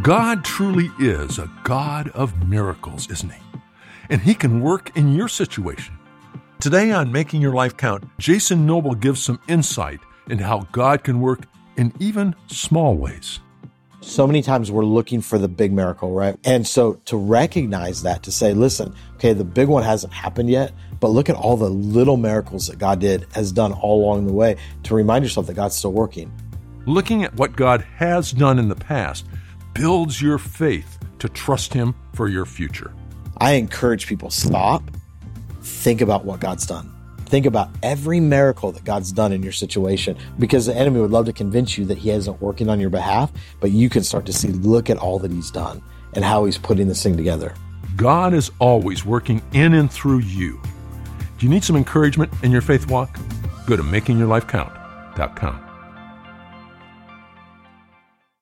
God truly is a God of miracles, isn't He? And He can work in your situation. Today on Making Your Life Count, Jason Noble gives some insight into how God can work in even small ways. So many times we're looking for the big miracle, right? And so to recognize that, to say, listen, okay, the big one hasn't happened yet, but look at all the little miracles that God has done all along the way, to remind yourself that God's still working. Looking at what God has done in the past builds your faith to trust Him for your future. I encourage people, stop, think about what God's done. Think about every miracle that God's done in your situation, because the enemy would love to convince you that he isn't working on your behalf, but you can start to see, look at all that He's done and how He's putting this thing together. God is always working in and through you. Do you need some encouragement in your faith walk? Go to makingyourlifecount.com.